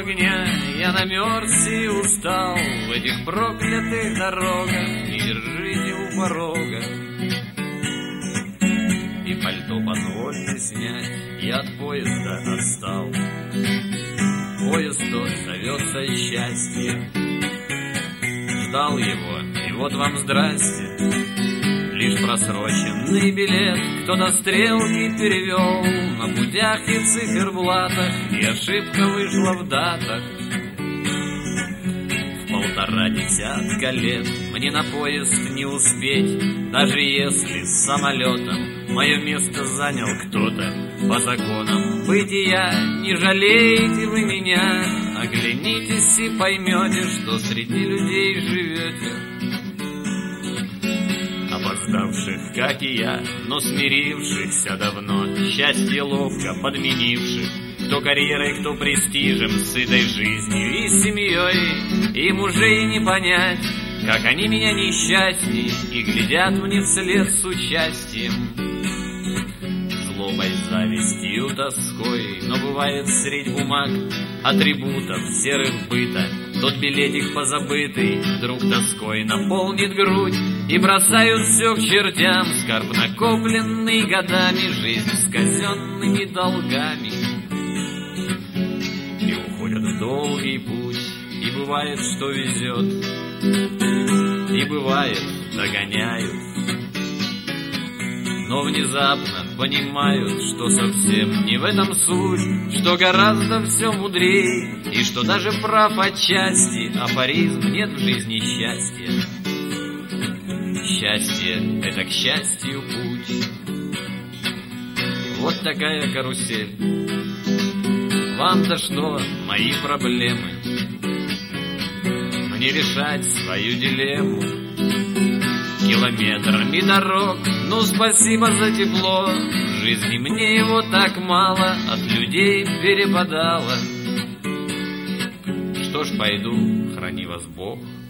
огня. Я намерз и устал в этих проклятых дорогах. Не держите у порога. И пальто позвольте снять, я от поезда отстал. Поезд тот зовется счастье. Ждал его, и вот вам здрасте. Лишь просроченный билет кто-то стрелки перевел. На путях и циферблатах, и ошибка вышла в датах. В 1,5 лет мне на поезд не успеть. Даже если с самолетом мое место занял кто-то. По законам бытия не жалеете вы меня. Оглянитесь и поймете, что среди людей живете. Опоздавших, как и я, но смирившихся давно. Счастье ловко подменивших. Кто карьерой, кто престижем, сытой жизнью и семьей. Им уже и не понять, как они меня несчастней, и глядят мне вслед с участием. Злобой, завистью, тоской, но бывает средь бумаг атрибутов серых быта. Тот билетик позабытый вдруг тоской наполнит грудь, и бросают все к чертям, скарб накопленный годами, жизнь с казенными долгами. И уходят в долгий путь, и бывает, что везет, и бывает, догоняют. Но внезапно понимают, что совсем не в этом суть, что гораздо все мудрее, и что даже прав отчасти афоризм: нет в жизни счастья. Счастье — это к счастью путь. Вот такая карусель. Вам-то что, мои проблемы? Мне решать свою дилемму. Километрами дорог, ну спасибо за тепло. В жизни мне его так мало, от людей перепадало. Что ж, пойду, храни вас Бог.